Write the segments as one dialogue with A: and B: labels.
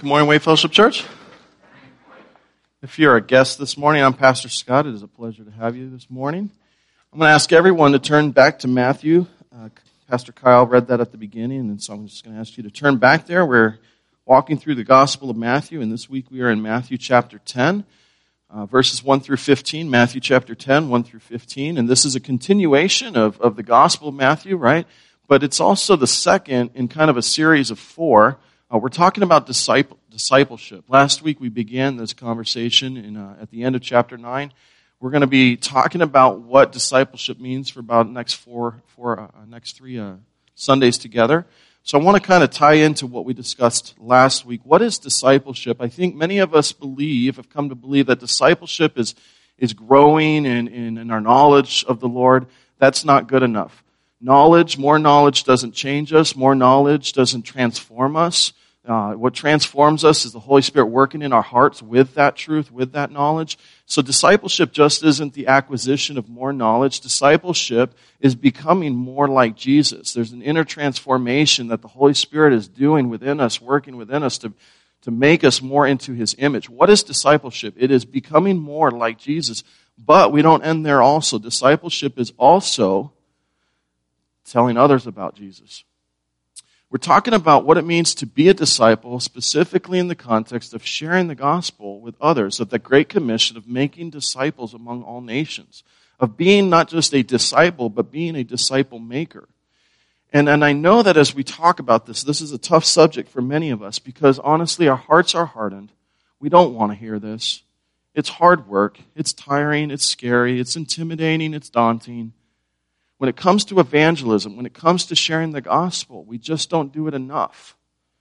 A: Good morning, Way Fellowship Church. If you're a guest this morning, I'm Pastor Scott. It is a pleasure to have you this morning. I'm going to ask everyone to turn back to Matthew. Pastor Kyle read that at the beginning, and so I'm just going to ask you to turn back there. We're walking through the Gospel of Matthew, and this week we are in Matthew chapter 10, verses 1 through 15. Matthew chapter 10, 1 through 15. And this is a continuation of the Gospel of Matthew, right? But it's also the second in kind of a series of four. We're talking about discipleship. Last week we began this conversation at the end of chapter 9. We're going to be talking about what discipleship means for about next three Sundays together. So I want to kind of tie into what we discussed last week. What is discipleship? I think many of us have come to believe that discipleship is growing in our knowledge of the Lord. That's not good enough. More knowledge doesn't change us. More knowledge doesn't transform us. What transforms us is the Holy Spirit working in our hearts with that truth, with that knowledge. So discipleship just isn't the acquisition of more knowledge. Discipleship is becoming more like Jesus. There's an inner transformation that the Holy Spirit is doing within us, working within us to make us more into His image. What is discipleship? It is becoming more like Jesus. But we don't end there also. Discipleship is also telling others about Jesus. We're talking about what it means to be a disciple, specifically in the context of sharing the gospel with others, of the Great Commission of making disciples among all nations, of being not just a disciple, but being a disciple maker. And I know that as we talk about this is a tough subject for many of us because honestly our hearts are hardened. We don't want to hear this. It's hard work. It's tiring. It's scary. It's intimidating. It's daunting. When it comes to evangelism, when it comes to sharing the gospel, we just don't do it enough.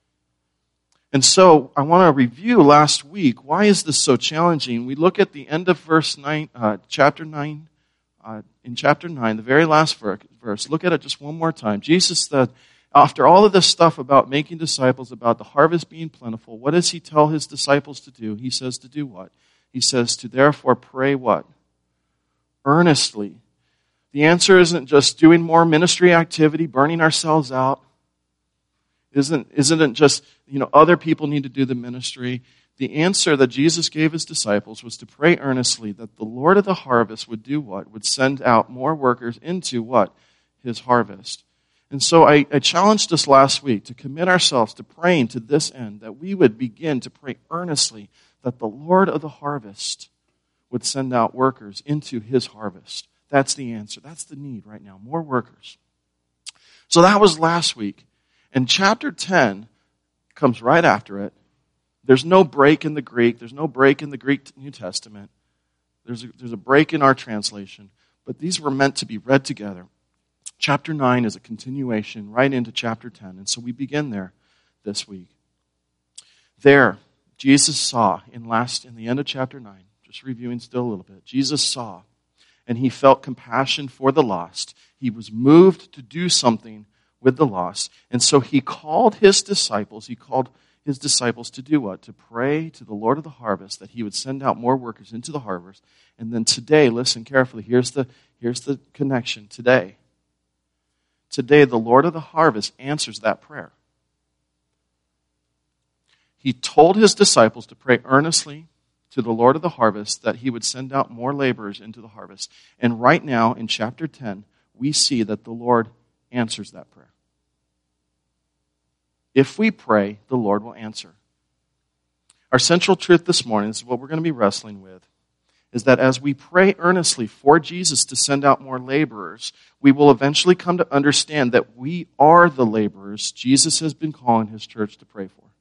A: And so I want to review last week, why is this so challenging? We look at the end of chapter 9, in chapter 9, the very last verse. Look at it just one more time. Jesus said, after all of this stuff about making disciples, about the harvest being plentiful, what does He tell His disciples to do? He says to do what? He says to therefore pray what? Earnestly. The answer isn't just doing more ministry activity, burning ourselves out. Isn't it just, other people need to do the ministry. The answer that Jesus gave His disciples was to pray earnestly that the Lord of the harvest would do what? Would send out more workers into what? His harvest. And so I challenged us last week to commit ourselves to praying to this end, that we would begin to pray earnestly that the Lord of the harvest would send out workers into His harvest. That's the answer. That's the need right now. More workers. So that was last week. And chapter 10 comes right after it. There's no break in the Greek. There's no break in the Greek New Testament. There's a break in our translation. But these were meant to be read together. Chapter 9 is a continuation right into chapter 10. And so we begin there this week. There, Jesus saw in the end of chapter 9, just reviewing still a little bit, Jesus saw and He felt compassion for the lost. He was moved to do something with the lost. And so He called His disciples. He called His disciples to do what? To pray to the Lord of the harvest that He would send out more workers into the harvest. And then today, listen carefully, here's the connection. Today, the Lord of the harvest answers that prayer. He told His disciples to pray earnestly to the Lord of the harvest that He would send out more laborers into the harvest. And right now in chapter 10, we see that the Lord answers that prayer. If we pray, the Lord will answer. Our central truth this morning, this is what we're going to be wrestling with, is that as we pray earnestly for Jesus to send out more laborers, we will eventually come to understand that we are the laborers Jesus has been calling His church to pray for.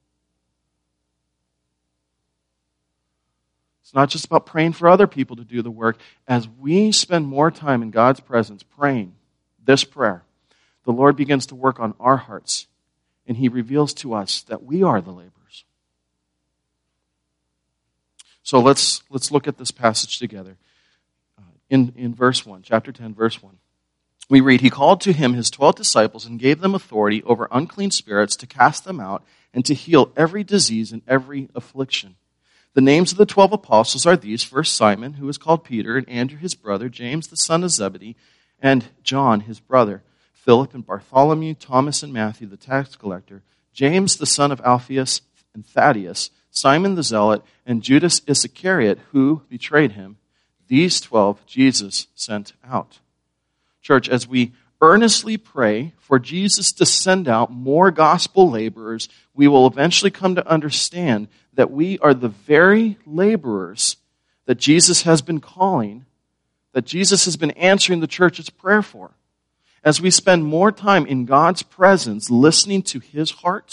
A: It's not just about praying for other people to do the work. As we spend more time in God's presence praying this prayer, the Lord begins to work on our hearts, and He reveals to us that we are the laborers. So let's look at this passage together. In verse 1, chapter 10, verse 1. We read, He called to Him His 12 disciples and gave them authority over unclean spirits to cast them out and to heal every disease and every affliction. The names of the 12 apostles are these: first Simon, who is called Peter, and Andrew his brother, James the son of Zebedee, and John his brother, Philip and Bartholomew, Thomas and Matthew the tax collector, James the son of Alphaeus, and Thaddeus, Simon the Zealot, and Judas Iscariot, who betrayed him. These 12 Jesus sent out. Church, as we earnestly pray for Jesus to send out more gospel laborers, we will eventually come to understand that we are the very laborers that Jesus has been calling, that Jesus has been answering the church's prayer for. As we spend more time in God's presence listening to His heart,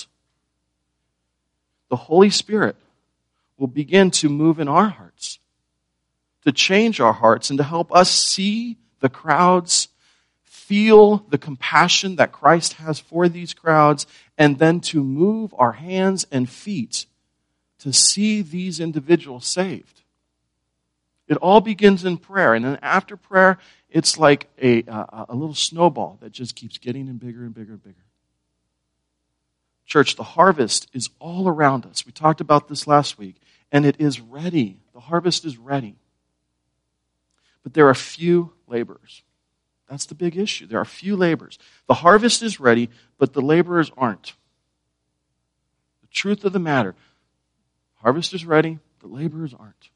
A: the Holy Spirit will begin to move in our hearts, to change our hearts, and to help us see the crowds, feel the compassion that Christ has for these crowds, and then to move our hands and feet to see these individuals saved. It all begins in prayer, and then after prayer, it's like a little snowball that just keeps getting bigger and bigger and bigger. Church, the harvest is all around us. We talked about this last week, and it is ready. The harvest is ready. But there are few laborers. That's the big issue. There are few laborers. The harvest is ready, but the laborers aren't. The truth of the matter, harvest is ready, the laborers aren't.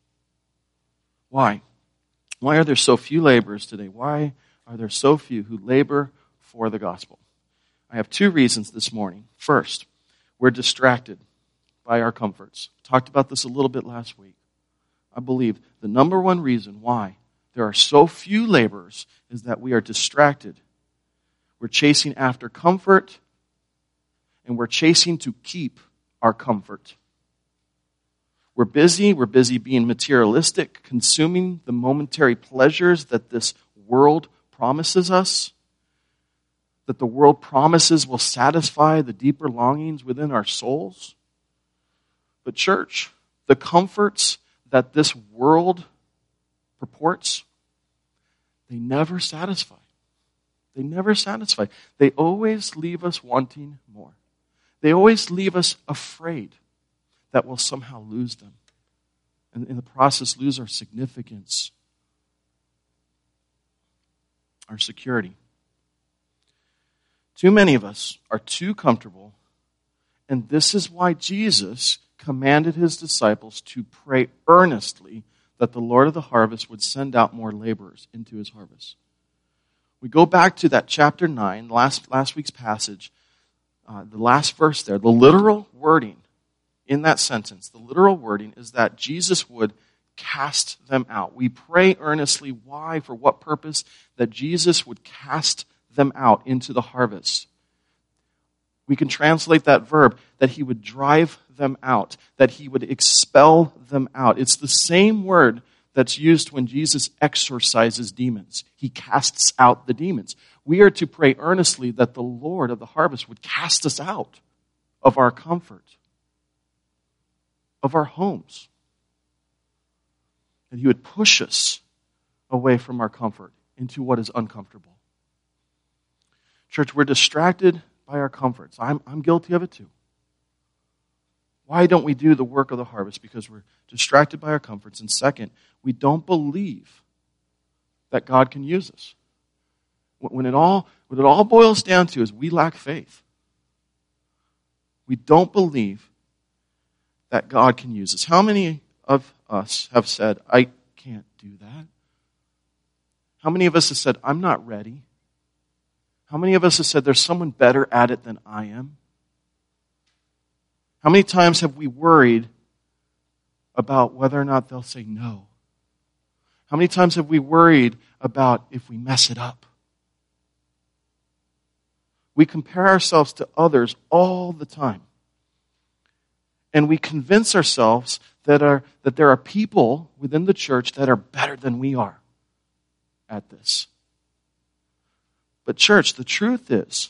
A: Why? Why are there so few laborers today? Why are there so few who labor for the gospel? I have two reasons this morning. First, we're distracted by our comforts. Talked about this a little bit last week. I believe the number one reason why there are so few laborers is that we are distracted. We're chasing after comfort, and we're chasing to keep our comfort. We're busy being materialistic, consuming the momentary pleasures that this world promises us, that the world promises will satisfy the deeper longings within our souls. But church, the comforts that this world purports, they never satisfy. They never satisfy. They always leave us wanting more. They always leave us afraid that we'll somehow lose them, and in the process lose our significance, our security. Too many of us are too comfortable, and this is why Jesus commanded His disciples to pray earnestly that the Lord of the harvest would send out more laborers into His harvest. We go back to that chapter 9, last week's passage, the last verse there. The literal wording in that sentence, the literal wording is that Jesus would cast them out. We pray earnestly. Why? For what purpose? That Jesus would cast them out into the harvest. We can translate that verb, that He would drive them out, that He would expel them out. It's the same word that's used when Jesus exorcises demons. He casts out the demons. We are to pray earnestly that the Lord of the harvest would cast us out of our comfort, of our homes. And He would push us away from our comfort into what is uncomfortable. Church, we're distracted by our comforts. I'm guilty of it too. Why don't we do the work of the harvest? Because we're distracted by our comforts. And second, we don't believe that God can use us. What it all boils down to is we lack faith. We don't believe that God can use us. How many of us have said, I can't do that? How many of us have said, I'm not ready? How many of us have said, there's someone better at it than I am? How many times have we worried about whether or not they'll say no? How many times have we worried about if we mess it up? We compare ourselves to others all the time. And we convince ourselves that there are people within the church that are better than we are at this. But church, the truth is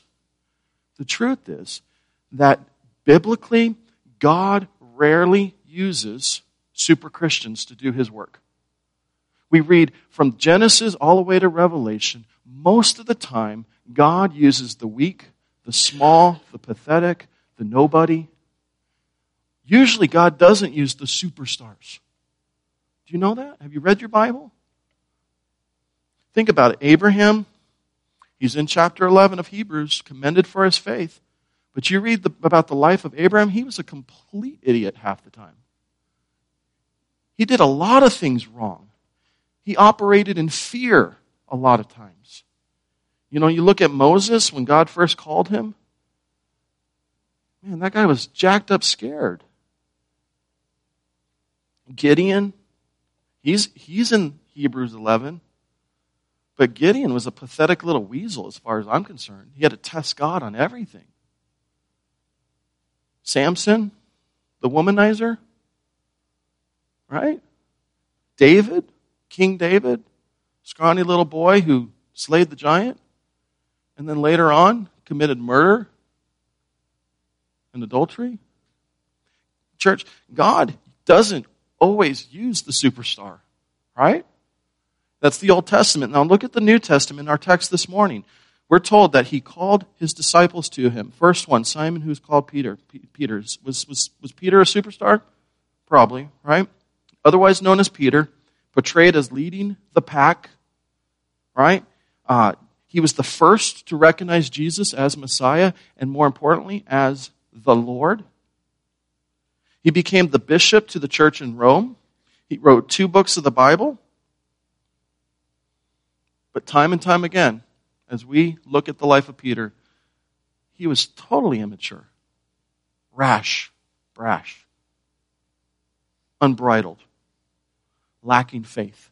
A: that biblically, God rarely uses super Christians to do His work. We read from Genesis all the way to Revelation, most of the time, God uses the weak, the small, the pathetic, the nobody. Usually God doesn't use the superstars. Do you know that? Have you read your Bible? Think about it. Abraham, he's in chapter 11 of Hebrews, commended for his faith. But you read about the life of Abraham, he was a complete idiot half the time. He did a lot of things wrong. He operated in fear a lot of times. You know, you look at Moses when God first called him. Man, that guy was jacked up scared. Gideon, he's in Hebrews 11. But Gideon was a pathetic little weasel as far as I'm concerned. He had to test God on everything. Samson, the womanizer, right? David, King David, scrawny little boy who slayed the giant, and then later on committed murder and adultery. Church, God doesn't always use the superstar, right? That's the Old Testament. Now look at the New Testament in our text this morning. We're told that he called his disciples to him. First one, Simon, who's called Peter. Was Peter a superstar? Probably, right? Otherwise known as Peter, portrayed as leading the pack, right? He was the first to recognize Jesus as Messiah, and more importantly, as the Lord. He became the bishop to the church in Rome. He wrote 2 books of the Bible. But time and time again, as we look at the life of Peter, he was totally immature, rash, brash, unbridled, lacking faith.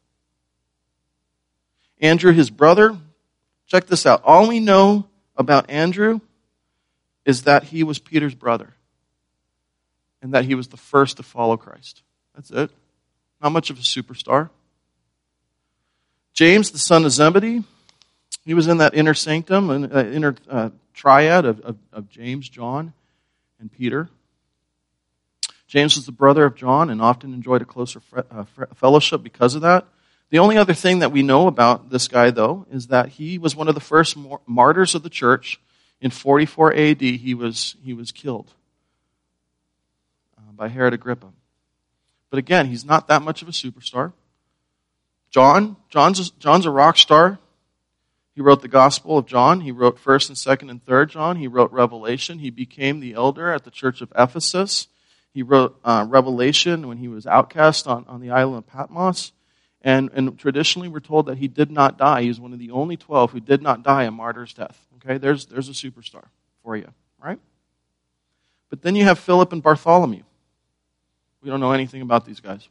A: Andrew, his brother, check this out. All we know about Andrew is that he was Peter's brother and that he was the first to follow Christ. That's it. Not much of a superstar. James, the son of Zebedee, he was in that inner sanctum, an inner triad of James, John, and Peter. James was the brother of John and often enjoyed a closer fellowship because of that. The only other thing that we know about this guy, though, is that he was one of the first martyrs of the church. In 44 AD, he was killed by Herod Agrippa. But again, he's not that much of a superstar. John's a rock star. He wrote the Gospel of John. He wrote 1st and 2nd and 3rd John. He wrote Revelation. He became the elder at the church of Ephesus. He wrote Revelation when he was outcast on the island of Patmos. And traditionally we're told that he did not die. He was one of the only 12 who did not die a martyr's death. Okay, there's a superstar for you, right? But then you have Philip and Bartholomew. We don't know anything about these guys.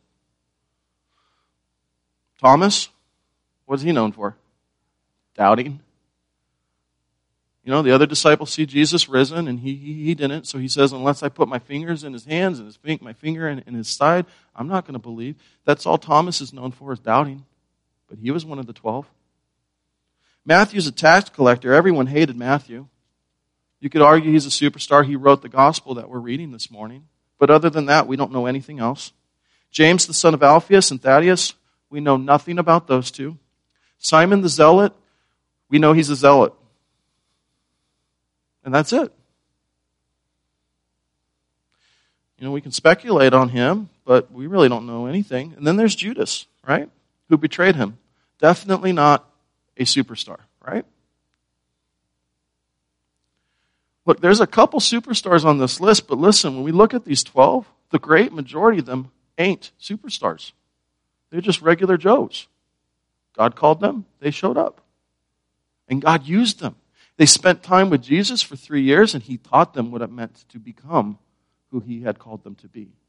A: Thomas, what is he known for? Doubting. You know, the other disciples see Jesus risen, and he didn't. So he says, unless I put my fingers in his hands and my finger in his side, I'm not going to believe. That's all Thomas is known for, is doubting. But he was one of the 12. Matthew's a tax collector. Everyone hated Matthew. You could argue he's a superstar. He wrote the gospel that we're reading this morning. But other than that, we don't know anything else. James, the son of Alphaeus, and Thaddeus, we know nothing about those two. Simon the Zealot, we know he's a zealot. And that's it. You know, we can speculate on him, but we really don't know anything. And then there's Judas, right? Who betrayed him. Definitely not a superstar, right? Look, there's a couple superstars on this list, but listen, when we look at these 12, the great majority of them ain't superstars. They're just regular Joes. God called them, they showed up. And God used them. They spent time with Jesus for 3 years, and he taught them what it meant to become who he had called them to be.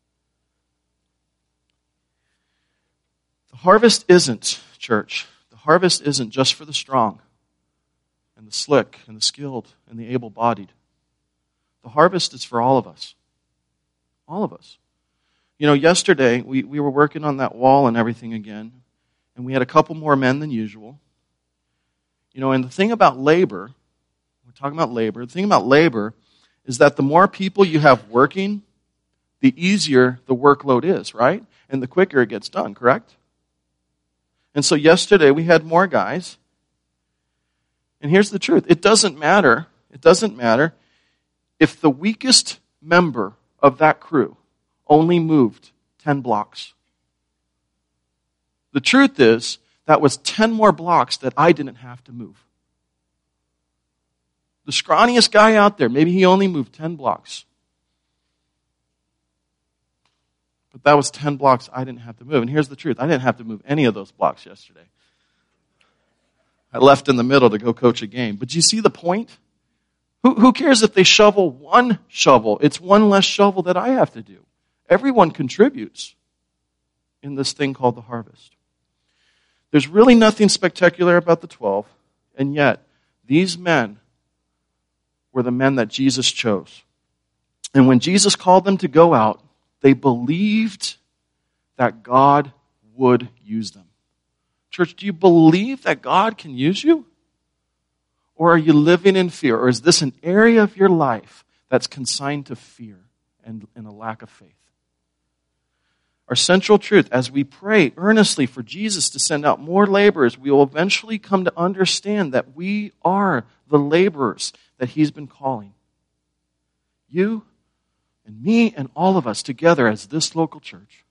A: The harvest isn't, church, the harvest isn't just for the strong and the slick and the skilled and the able-bodied. The harvest is for all of us. All of us. You know, yesterday we were working on that wall and everything again, and we had a couple more men than usual. You know, and the thing about labor, we're talking about labor, the thing about labor is that the more people you have working, the easier the workload is, right? And the quicker it gets done, correct? And so yesterday we had more guys. And here's the truth. It doesn't matter if the weakest member of that crew only moved 10 blocks. The truth is, that was 10 more blocks that I didn't have to move. the scrawniest guy out there. Maybe he only moved 10 blocks. But that was 10 blocks I didn't have to move. And here's the truth. I didn't have to move any of those blocks yesterday. I left in the middle to go coach a game. But do you see the point? Who cares if they shovel one shovel? It's one less shovel that I have to do. Everyone contributes in this thing called the harvest. There's really nothing spectacular about the 12, and yet these men were the men that Jesus chose. And when Jesus called them to go out, they believed that God would use them. Church, do you believe that God can use you? Or are you living in fear? Or is this an area of your life that's consigned to fear and a lack of faith? Our central truth, as we pray earnestly for Jesus to send out more laborers, we will eventually come to understand that we are the laborers that He's been calling. You and me and all of us together as this local church.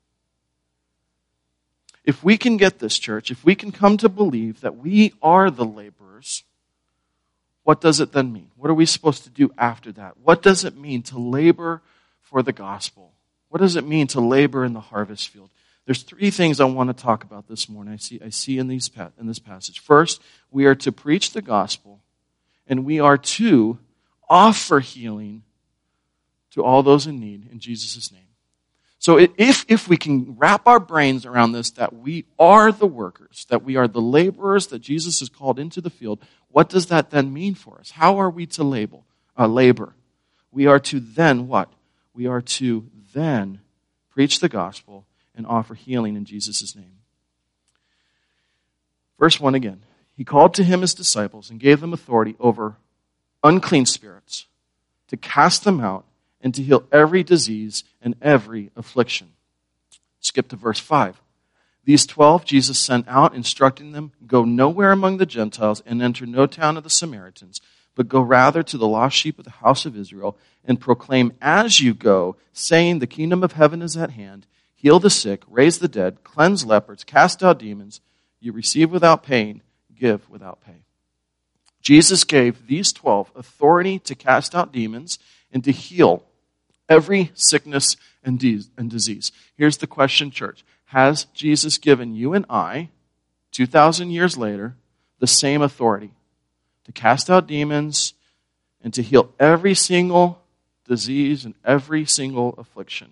A: If we can get this, church, if we can come to believe that we are the laborers, what does it then mean? What are we supposed to do after that? What does it mean to labor for the gospel? What does it mean to labor in the harvest field? There's three things I want to talk about this morning. I see in this passage. First, we are to preach the gospel, and we are to offer healing to all those in need in Jesus' name. So if we can wrap our brains around this, that we are the workers, that we are the laborers that Jesus has called into the field, what does that then mean for us? How are we to labor? We are to then what? We are to then preach the gospel and offer healing in Jesus' name. Verse 1 again. He called to him his disciples and gave them authority over unclean spirits to cast them out and to heal every disease and every affliction. Skip to verse 5. These 12 Jesus sent out, instructing them, go nowhere among the Gentiles and enter no town of the Samaritans, but go rather to the lost sheep of the house of Israel and proclaim as you go, saying the kingdom of heaven is at hand. Heal the sick, raise the dead, cleanse lepers, cast out demons. You receive without paying, give without pay. Jesus gave these 12 authority to cast out demons and to heal every sickness and disease. Here's the question, church. Has Jesus given you and I, 2,000 years later, the same authority to cast out demons and to heal every single disease and every single affliction?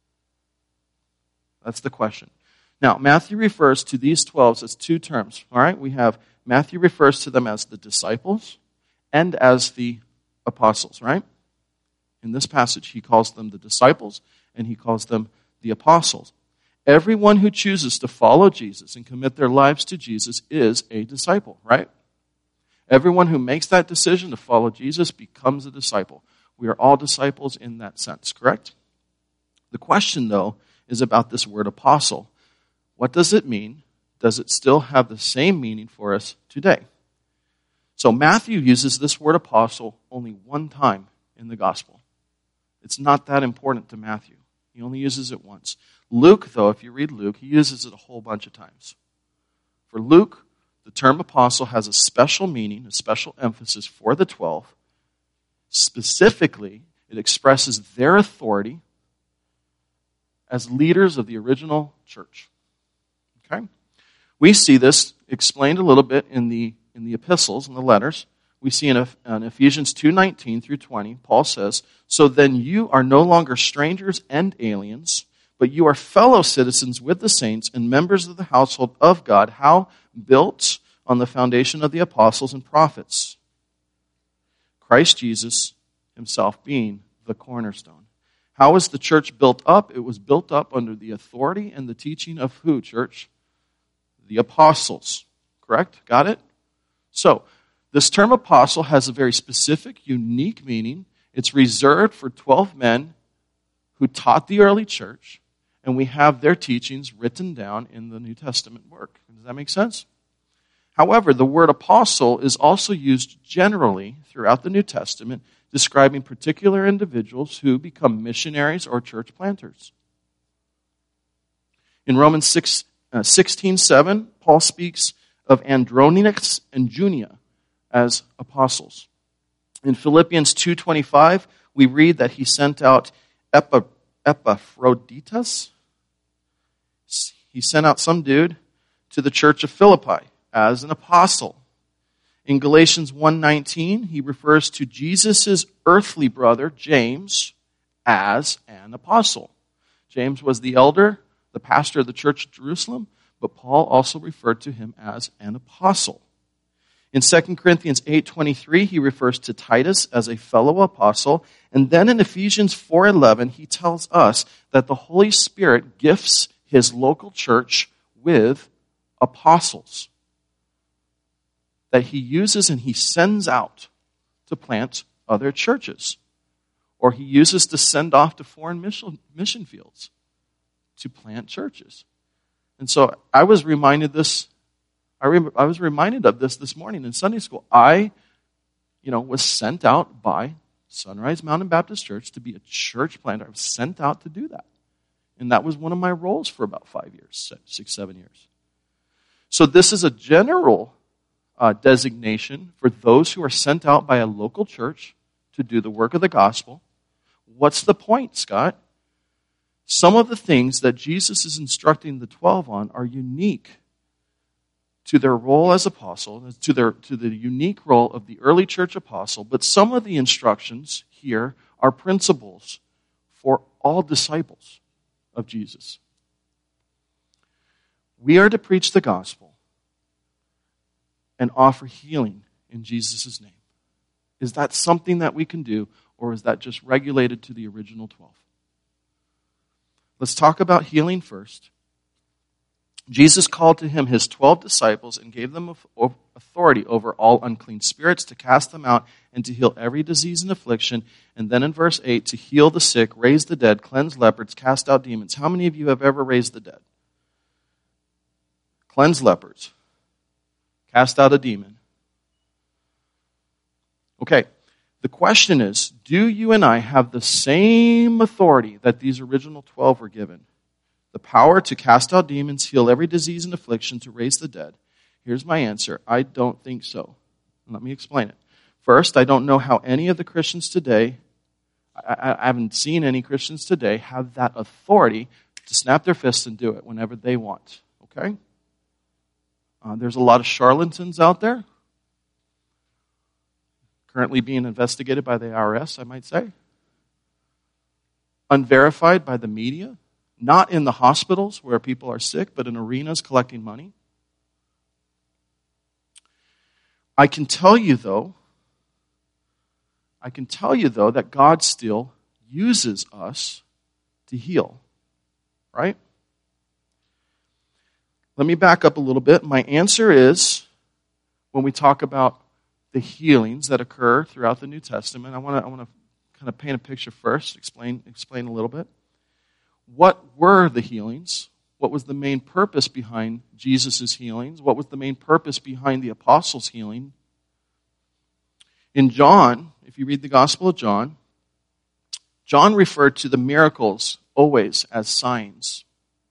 A: That's the question. Now, Matthew refers to these 12 as two terms. All right, we have Matthew refers to them as the disciples and as the apostles, right? In this passage, he calls them the disciples and he calls them the apostles. Everyone who chooses to follow Jesus and commit their lives to Jesus is a disciple, right? Everyone who makes that decision to follow Jesus becomes a disciple. We are all disciples in that sense, correct? The question, though, is about this word apostle. What does it mean? Does it still have the same meaning for us today? So Matthew uses this word apostle only one time in the gospel. It's not that important to Matthew. He only uses it once. Luke, though, if you read Luke, he uses it a whole bunch of times. For Luke, the term apostle has a special meaning, a special emphasis for the 12. Specifically, it expresses their authority as leaders of the original church. Okay? We see this explained a little bit in the epistles and the letters. We see in Ephesians 2:19 through 20, Paul says, so then you are no longer strangers and aliens, but you are fellow citizens with the saints and members of the household of God, how built on the foundation of the apostles and prophets, Christ Jesus himself being the cornerstone. How is the church built up? It was built up under the authority and the teaching of who, church? The apostles. Correct? Got it? So, this term apostle has a very specific, unique meaning. It's reserved for 12 men who taught the early church, and we have their teachings written down in the New Testament work. Does that make sense? However, the word apostle is also used generally throughout the New Testament, describing particular individuals who become missionaries or church planters. In Romans 16:7, Paul speaks of Andronicus and Junia as apostles. In Philippians 2:25, we read that he sent out Epaphroditus. He sent out some dude to the church of Philippi as an apostle. In Galatians 1:19, he refers to Jesus' earthly brother, James, as an apostle. James was the elder, the pastor of the church of Jerusalem, but Paul also referred to him as an apostle. In 2 Corinthians 8:23, he refers to Titus as a fellow apostle. And then in Ephesians 4:11, he tells us that the Holy Spirit gifts his local church with apostles that he uses and he sends out to plant other churches. Or he uses to send off to foreign mission fields to plant churches. And so I was reminded of this morning in Sunday school. I was sent out by Sunrise Mountain Baptist Church to be a church planter. I was sent out to do that. And that was one of my roles for about 5 years, 6, 7 years. So this is a general designation for those who are sent out by a local church to do the work of the gospel. What's the point, Scott? Some of the things that Jesus is instructing the 12 on are unique to their role as apostle, to the unique role of the early church apostle, but some of the instructions here are principles for all disciples of Jesus. We are to preach the gospel and offer healing in Jesus' name. Is that something that we can do, or is that just regulated to the original 12? Let's talk about healing first. Jesus called to him his 12 disciples and gave them authority over all unclean spirits to cast them out and to heal every disease and affliction. And then in verse 8, to heal the sick, raise the dead, cleanse lepers, cast out demons. How many of you have ever raised the dead? Cleanse lepers. Cast out a demon. Okay, the question is, do you and I have the same authority that these original 12 were given? The power to cast out demons, heal every disease and affliction, to raise the dead. Here's my answer. I don't think so. Let me explain it. First, I don't know how any of the Christians today, I haven't seen any Christians today have that authority to snap their fists and do it whenever they want. Okay? There's a lot of charlatans out there, currently being investigated by the IRS, I might say. Unverified by the media. Not in the hospitals where people are sick, but in arenas collecting money. I can tell you though that God still uses us to heal. Right? Let me back up a little bit. My answer is, when we talk about the healings that occur throughout the New Testament, I want to kind of paint a picture first, explain a little bit. What were the healings? What was the main purpose behind Jesus' healings? What was the main purpose behind the apostles' healing? In John, if you read the Gospel of John, John referred to the miracles always as signs.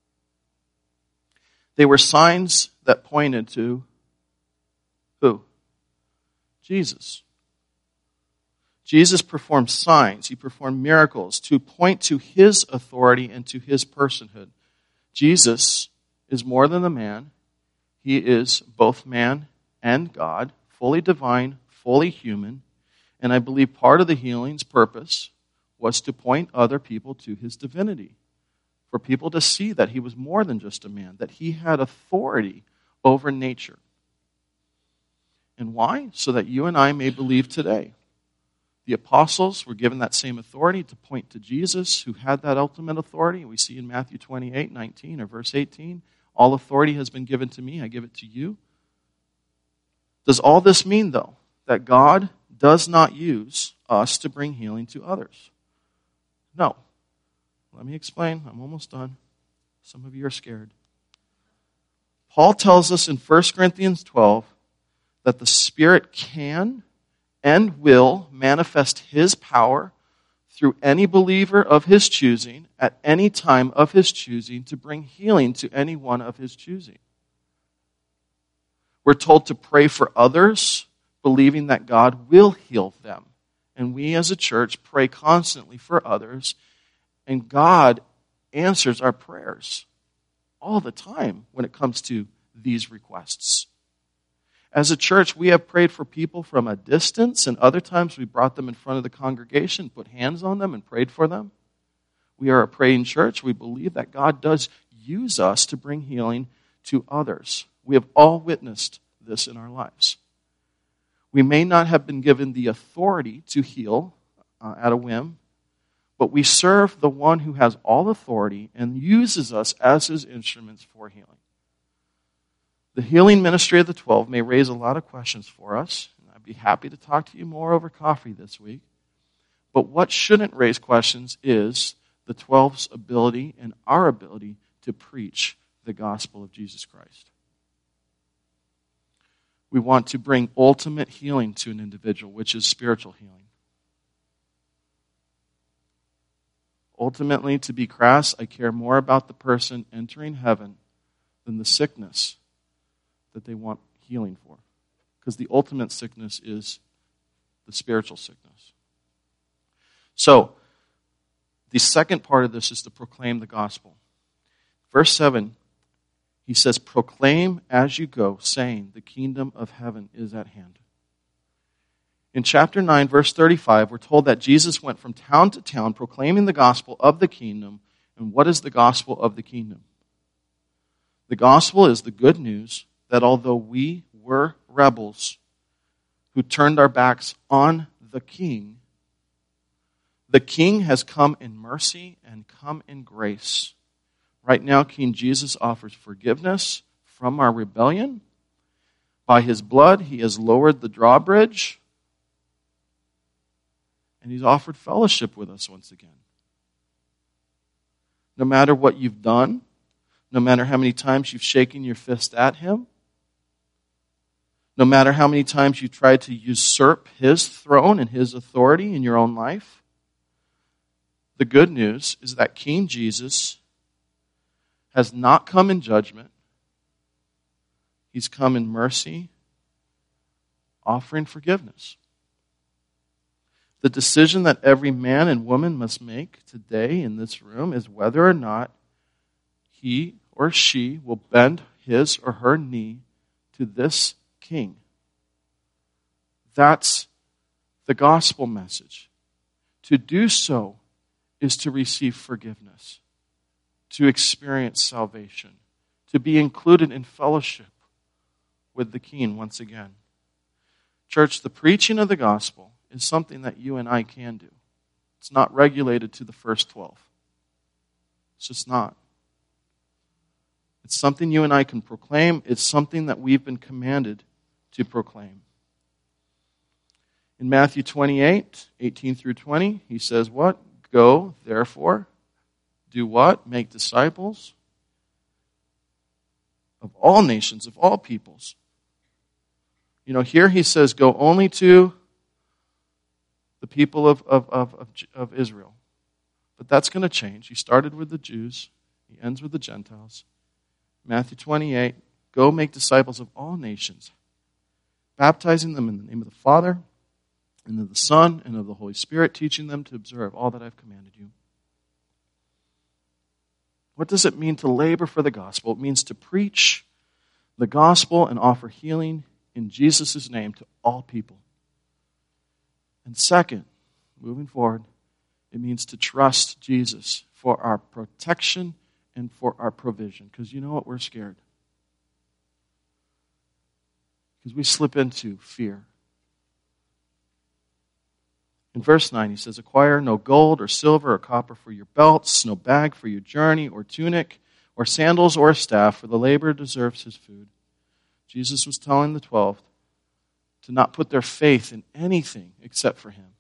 A: They were signs that pointed to who? Jesus. Jesus performed signs. He performed miracles to point to his authority and to his personhood. Jesus is more than a man. He is both man and God, fully divine, fully human. And I believe part of the healing's purpose was to point other people to his divinity. For people to see that he was more than just a man, that he had authority over nature. And why? So that you and I may believe today. The apostles were given that same authority to point to Jesus, who had that ultimate authority. We see in Matthew 28:19 or verse 18, all authority has been given to me, I give it to you. Does all this mean, though, that God does not use us to bring healing to others? No. Let me explain. I'm almost done. Some of you are scared. Paul tells us in 1 Corinthians 12 that the Spirit can and will manifest his power through any believer of his choosing at any time of his choosing to bring healing to anyone of his choosing. We're told to pray for others, believing that God will heal them And we as a church pray constantly for others, and God answers our prayers all the time when it comes to these requests. As a church, we have prayed for people from a distance, and other times we brought them in front of the congregation, put hands on them, and prayed for them. We are a praying church. We believe that God does use us to bring healing to others. We have all witnessed this in our lives. We may not have been given the authority to heal at a whim, but we serve the one who has all authority and uses us as his instruments for healing. The healing ministry of the 12 may raise a lot of questions for us, and I'd be happy to talk to you more over coffee this week. But what shouldn't raise questions is the 12's ability and our ability to preach the gospel of Jesus Christ. We want to bring ultimate healing to an individual, which is spiritual healing. Ultimately, to be crass, I care more about the person entering heaven than the sickness that they want healing for. Because the ultimate sickness is the spiritual sickness. So, the second part of this is to proclaim the gospel. Verse 7, he says, proclaim as you go, saying, the kingdom of heaven is at hand. In chapter 9, verse 35, we're told that Jesus went from town to town proclaiming the gospel of the kingdom. And what is the gospel of the kingdom? The gospel is the good news that although we were rebels who turned our backs on the King has come in mercy and come in grace. Right now, King Jesus offers forgiveness from our rebellion. By his blood, he has lowered the drawbridge. And he's offered fellowship with us once again. No matter what you've done, no matter how many times you've shaken your fist at him, no matter how many times you tried to usurp his throne and his authority in your own life, the good news is that King Jesus has not come in judgment. He's come in mercy, offering forgiveness. The decision that every man and woman must make today in this room is whether or not he or she will bend his or her knee to this King. That's the gospel message. To do so is to receive forgiveness, to experience salvation, to be included in fellowship with the King once again. Church, the preaching of the gospel is something that you and I can do. It's not regulated to the first 12. It's just not. It's something you and I can proclaim. It's something that we've been commanded to proclaim. In Matthew 28, 18 through 20, he says what? Go, therefore, do what? Make disciples of all nations, of all peoples. You know, here he says go only to the people of Israel. But that's going to change. He started with the Jews. He ends with the Gentiles. Matthew 28, go make disciples of all nations, baptizing them in the name of the Father, and of the Son, and of the Holy Spirit, teaching them to observe all that I've commanded you. What does it mean to labor for the gospel? It means to preach the gospel and offer healing in Jesus' name to all people. And second, moving forward, it means to trust Jesus for our protection and for our provision. Because you know what? We're scared. Because we slip into fear. In verse 9, he says, acquire no gold or silver or copper for your belts, no bag for your journey or tunic or sandals or a staff, for the laborer deserves his food. Jesus was telling the 12 to not put their faith in anything except for him.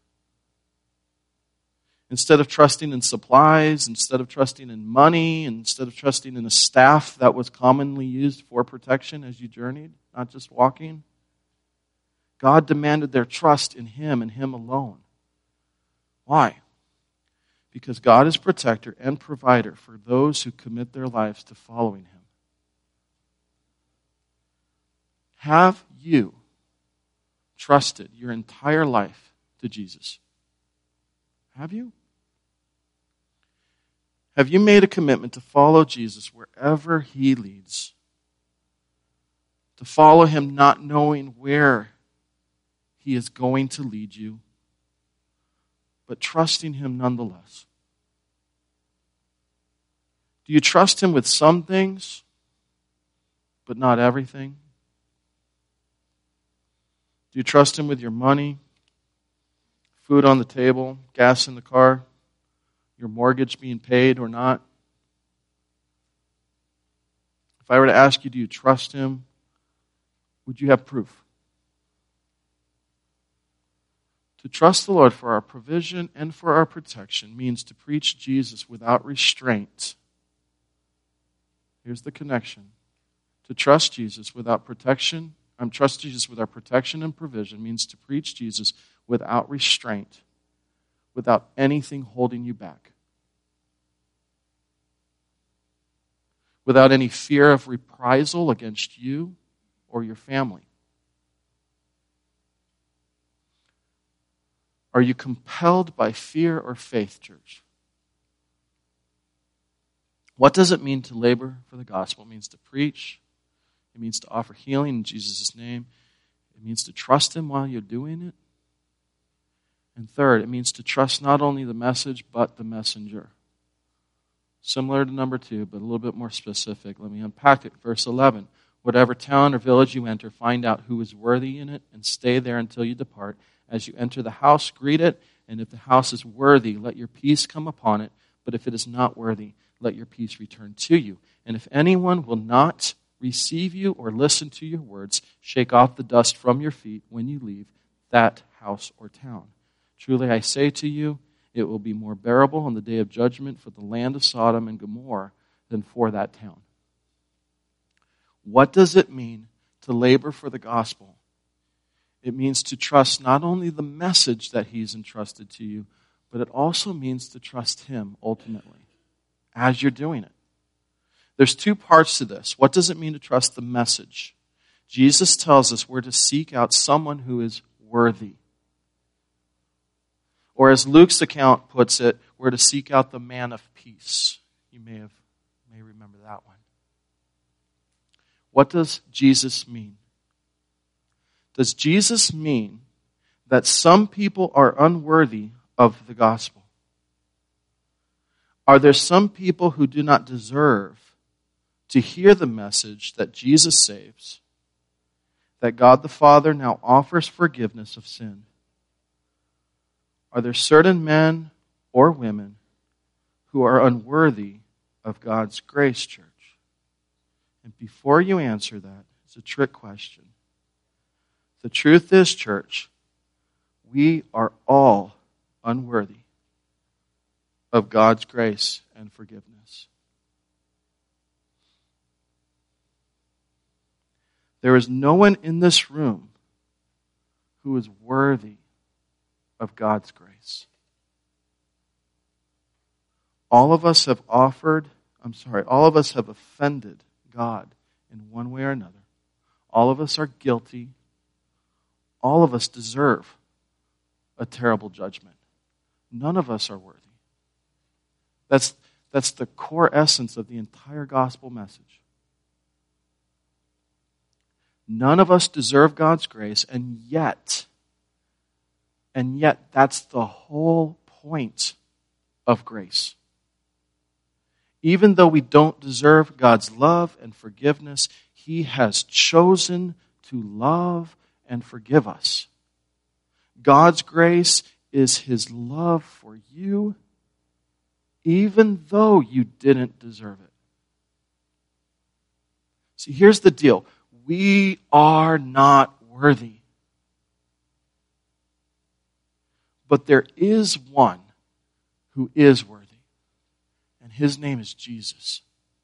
A: Instead of trusting in supplies, instead of trusting in money, instead of trusting in a staff that was commonly used for protection as you journeyed, not just walking, God demanded their trust in him and him alone. Why? Because God is protector and provider for those who commit their lives to following him. Have you trusted your entire life to Jesus? Have you? Have you made a commitment to follow Jesus wherever he leads? To follow him not knowing where he is going to lead you, but trusting him nonetheless? Do you trust him with some things, but not everything? Do you trust him with your money, food on the table, gas in the car, your mortgage being paid or not? If I were to ask you, do you trust him, would you have proof? To trust the Lord for our provision and for our protection means to preach Jesus without restraint. Here's the connection. To trust Jesus without protection, trust Jesus with our protection and provision means to preach Jesus without restraint, without anything holding you back. Without any fear of reprisal against you or your family. Are you compelled by fear or faith, church? What does it mean to labor for the gospel? It means to preach. It means to offer healing in Jesus' name. It means to trust him while you're doing it. And third, it means to trust not only the message, but the messenger. Similar to number 2, but a little bit more specific. Let me unpack it. Verse 11. Whatever town or village you enter, find out who is worthy in it, and stay there until you depart. As you enter the house, greet it, and if the house is worthy, let your peace come upon it. But if it is not worthy, let your peace return to you. And if anyone will not receive you or listen to your words, shake off the dust from your feet when you leave that house or town. Truly I say to you, it will be more bearable on the day of judgment for the land of Sodom and Gomorrah than for that town. What does it mean to labor for the gospel? It means to trust not only the message that he's entrusted to you, but it also means to trust him ultimately as you're doing it. There's 2 parts to this. What does it mean to trust the message? Jesus tells us we're to seek out someone who is worthy. Or as Luke's account puts it, we're to seek out the man of peace. You may remember that one. What does Jesus mean? Does Jesus mean that some people are unworthy of the gospel? Are there some people who do not deserve to hear the message that Jesus saves, that God the Father now offers forgiveness of sin? Are there certain men or women who are unworthy of God's grace, church? And before you answer that, it's a trick question. The truth is, church, we are all unworthy of God's grace and forgiveness. There is no one in this room who is worthy of God's grace. All of us have offended God in one way or another. All of us are guilty. All of us deserve a terrible judgment. None of us are worthy. That's the core essence of the entire gospel message. None of us deserve God's grace, and yet that's the whole point of grace. Even though we don't deserve God's love and forgiveness, He has chosen to love and forgive us. God's grace is His love for you, even though you didn't deserve it. See, here's the deal. We are not worthy. But there is one who is worthy. And His name is Jesus.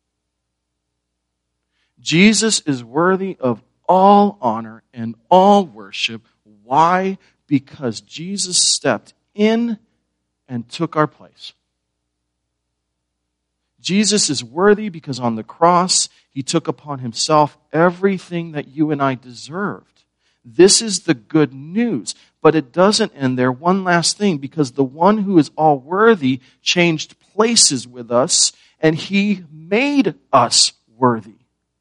A: Jesus is worthy of all honor and all worship. Why? Because Jesus stepped in and took our place. Jesus is worthy because on the cross, He took upon Himself everything that you and I deserved. This is the good news. But it doesn't end there. One last thing, because the one who is all worthy changed places with us, and he made us worthy.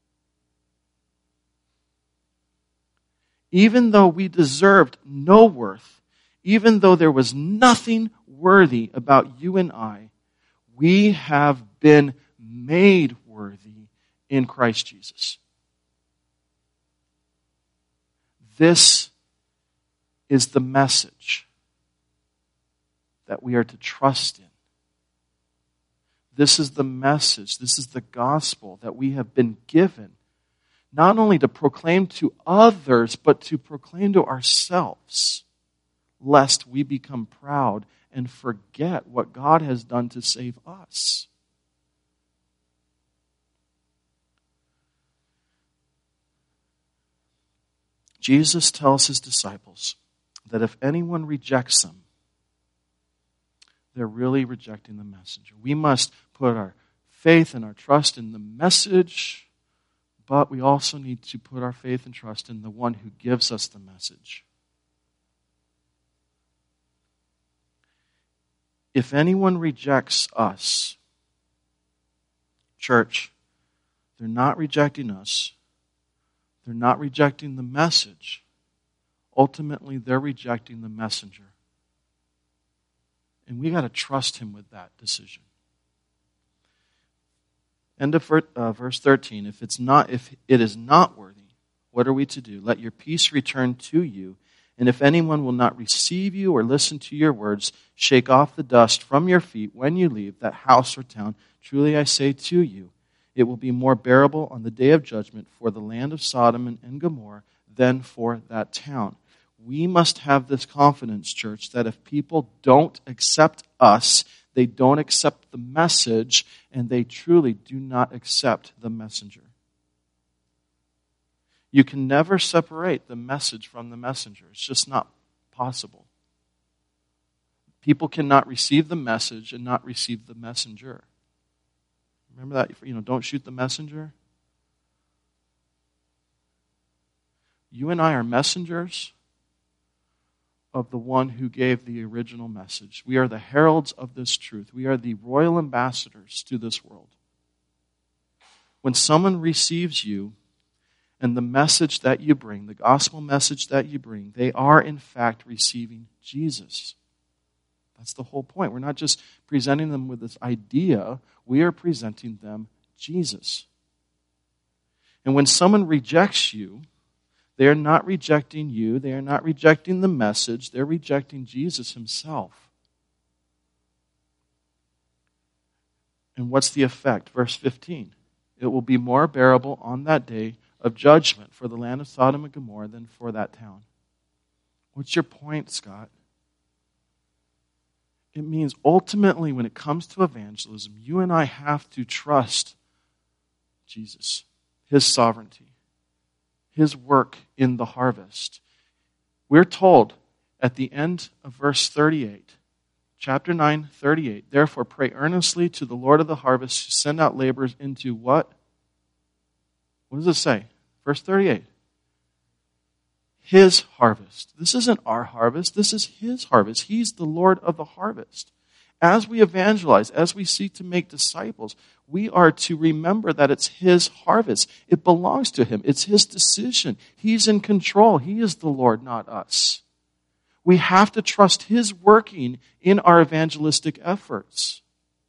A: Even though we deserved no worth, even though there was nothing worthy about you and I, we have been made worthy in Christ Jesus. This is the message that we are to trust in. This is the message, this is the gospel that we have been given, not only to proclaim to others, but to proclaim to ourselves, lest we become proud and forget what God has done to save us. Jesus tells his disciples that if anyone rejects them, they're really rejecting the messenger. We must put our faith and our trust in the message, but we also need to put our faith and trust in the one who gives us the message. If anyone rejects us, church, they're not rejecting us. They're not rejecting the message. Ultimately, they're rejecting the messenger. And we got to trust him with that decision. End of verse 13. If it is not worthy, what are we to do? Let your peace return to you. And if anyone will not receive you or listen to your words, shake off the dust from your feet when you leave that house or town. Truly I say to you, it will be more bearable on the day of judgment for the land of Sodom and Gomorrah than for that town. We must have this confidence, church, that if people don't accept us, they don't accept the message, and they truly do not accept the messenger. You can never separate the message from the messenger. It's just not possible. People cannot receive the message and not receive the messenger. Remember that? Don't shoot the messenger. You and I are messengers of the one who gave the original message. We are the heralds of this truth. We are the royal ambassadors to this world. When someone receives you and the message that you bring, the gospel message that you bring, they are in fact receiving Jesus. That's the whole point. We're not just presenting them with this idea. We are presenting them Jesus. And when someone rejects you, they are not rejecting you. They are not rejecting the message. They're rejecting Jesus himself. And what's the effect? Verse 15. It will be more bearable on that day of judgment for the land of Sodom and Gomorrah than for that town. What's your point, Scott? It means ultimately when it comes to evangelism, you and I have to trust Jesus, his sovereignty, his work in the harvest. We're told at the end of verse 38, chapter 9, 38, therefore pray earnestly to the Lord of the harvest to send out laborers into what? What does it say? Verse 38. His harvest. This isn't our harvest. This is his harvest. He's the Lord of the harvest. As we evangelize, as we seek to make disciples, we are to remember that it's his harvest. It belongs to him. It's his decision. He's in control. He is the Lord, not us. We have to trust his working in our evangelistic efforts.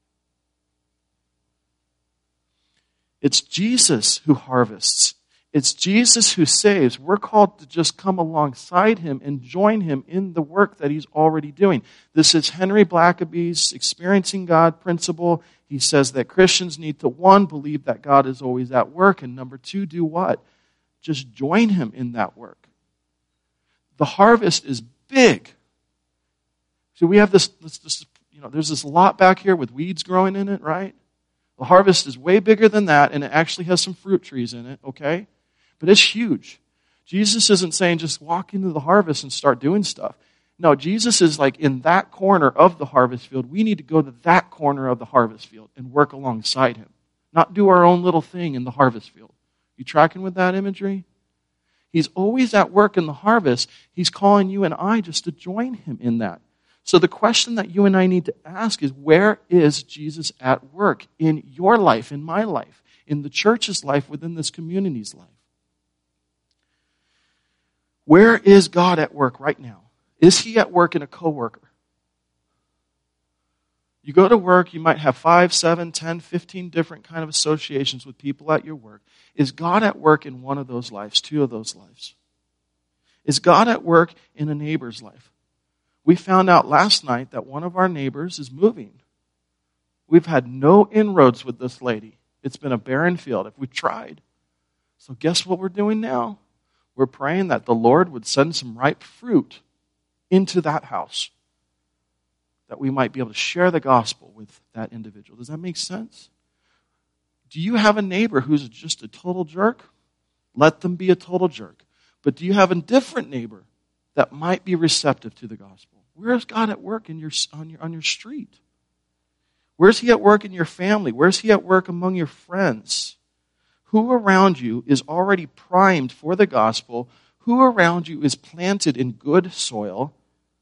A: It's Jesus who harvests. It's Jesus who saves. We're called to just come alongside him and join him in the work that he's already doing. This is Henry Blackaby's Experiencing God principle. He says that Christians need to, 1, believe that God is always at work, and number 2, do what? Just join him in that work. The harvest is big. So we have this there's this lot back here with weeds growing in it, right? The harvest is way bigger than that, and it actually has some fruit trees in it, okay? But it's huge. Jesus isn't saying just walk into the harvest and start doing stuff. No, Jesus is like in that corner of the harvest field. We need to go to that corner of the harvest field and work alongside him. Not do our own little thing in the harvest field. You tracking with that imagery? He's always at work in the harvest. He's calling you and I just to join him in that. So the question that you and I need to ask is, where is Jesus at work in your life, in my life, in the church's life, within this community's life? Where is God at work right now? Is he at work in a coworker? You go to work, you might have 5, 7, 10, 15 different kind of associations with people at your work. Is God at work in one of those lives, 2 of those lives? Is God at work in a neighbor's life? We found out last night that one of our neighbors is moving. We've had no inroads with this lady. It's been a barren field. We've tried. So guess what we're doing now? We're praying that the Lord would send some ripe fruit into that house, that we might be able to share the gospel with that individual. Does that make sense? Do you have a neighbor who's just a total jerk? Let them be a total jerk. But do you have a different neighbor that might be receptive to the gospel? Where is God at work on your street? Where's he at work in your family? Where's he at work among your friends? Who around you is already primed for the gospel? Who around you is planted in good soil?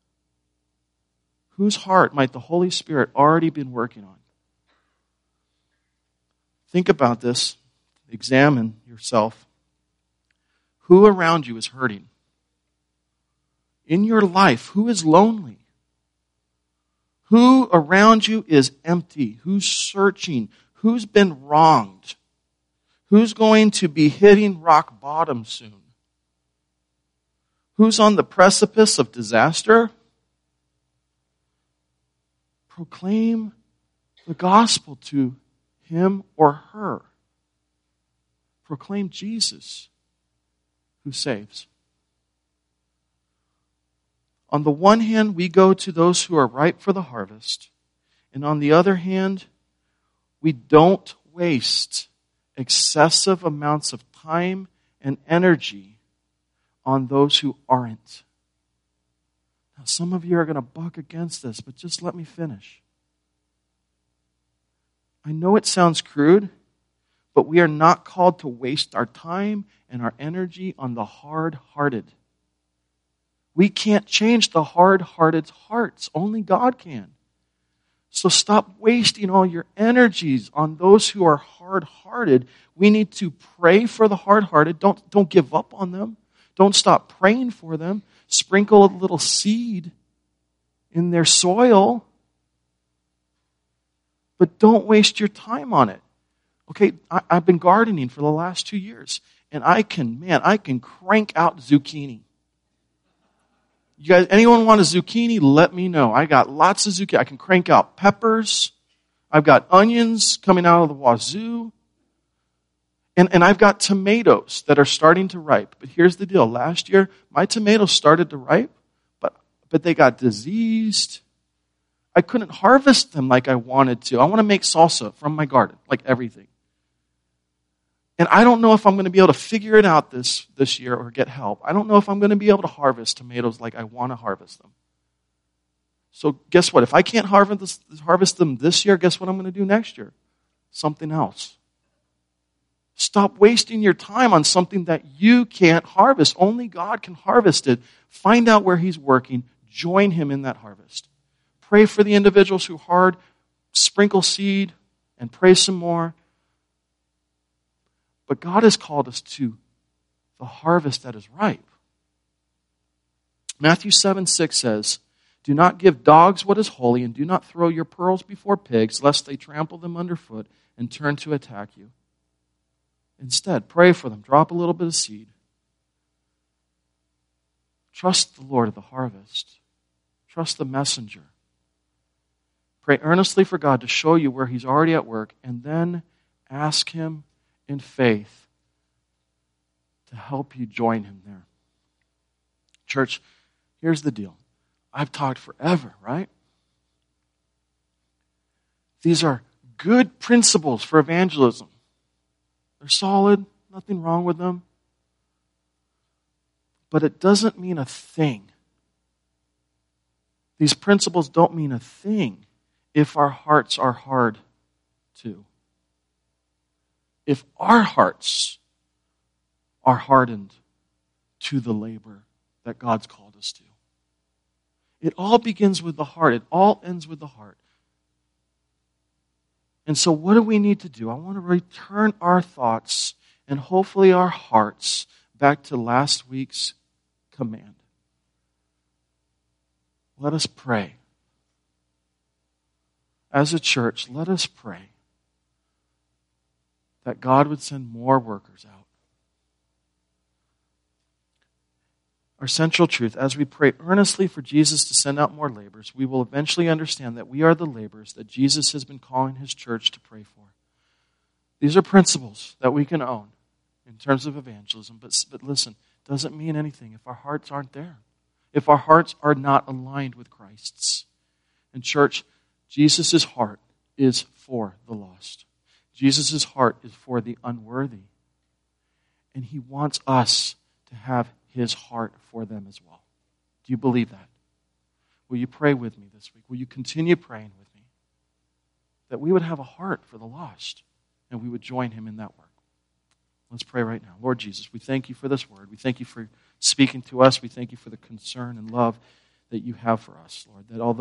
A: Whose heart might the Holy Spirit already been working on? Think about this. Examine yourself. Who around you is hurting? In your life, who is lonely? Who around you is empty? Who's searching? Who's been wronged? Who's going to be hitting rock bottom soon? Who's on the precipice of disaster? Proclaim the gospel to him or her. Proclaim Jesus who saves. On the one hand, we go to those who are ripe for the harvest. And on the other hand, we don't waste excessive amounts of time and energy on those who aren't. Now, some of you are going to buck against this, but just let me finish. I know it sounds crude, but we are not called to waste our time and our energy on the hard-hearted. We can't change the hard-hearted hearts. Only God can. So stop wasting all your energies on those who are hard-hearted. We need to pray for the hard-hearted. Don't give up on them. Don't stop praying for them. Sprinkle a little seed in their soil. But don't waste your time on it. Okay, I've been gardening for the last 2 years. And I can crank out zucchini. You guys, anyone want a zucchini? Let me know. I got lots of zucchini. I can crank out peppers. I've got onions coming out of the wazoo. And I've got tomatoes that are starting to ripe. But here's the deal. Last year, my tomatoes started to ripe, but they got diseased. I couldn't harvest them like I wanted to. I want to make salsa from my garden, like everything. And I don't know if I'm going to be able to figure it out this year or get help. I don't know if I'm going to be able to harvest tomatoes like I want to harvest them. So guess what? If I can't harvest them this year, guess what I'm going to do next year? Something else. Stop wasting your time on something that you can't harvest. Only God can harvest it. Find out where he's working. Join him in that harvest. Pray for the individuals who are hard. Sprinkle seed and pray some more. But God has called us to the harvest that is ripe. Matthew 7:6 says, "Do not give dogs what is holy, and do not throw your pearls before pigs, lest they trample them underfoot and turn to attack you. Instead, pray for them. Drop a little bit of seed. Trust the Lord of the harvest. Trust the messenger. Pray earnestly for God to show you where he's already at work, and then ask him in faith to help you join him there." Church, here's the deal. I've talked forever, right? These are good principles for evangelism. They're solid, nothing wrong with them. But it doesn't mean a thing. These principles don't mean a thing if our hearts are hard too. If our hearts are hardened, to the labor that God's called us to. It all begins with the heart. It all ends with the heart. And so what do we need to do? I want to return our thoughts and hopefully our hearts back to last week's command. Let us pray. As a church, let us pray that God would send more workers out. Our central truth, as we pray earnestly for Jesus to send out more laborers, we will eventually understand that we are the laborers that Jesus has been calling his church to pray for. These are principles that we can own in terms of evangelism, but listen, it doesn't mean anything if our hearts aren't there, if our hearts are not aligned with Christ's. And church, Jesus' heart is for the lost. Jesus' heart is for the unworthy. And he wants us to have his heart for them as well. Do you believe that? Will you pray with me this week? Will you continue praying with me? That we would have a heart for the lost and we would join him in that work. Let's pray right now. Lord Jesus, we thank you for this word. We thank you for speaking to us. We thank you for the concern and love that you have for us, Lord. That although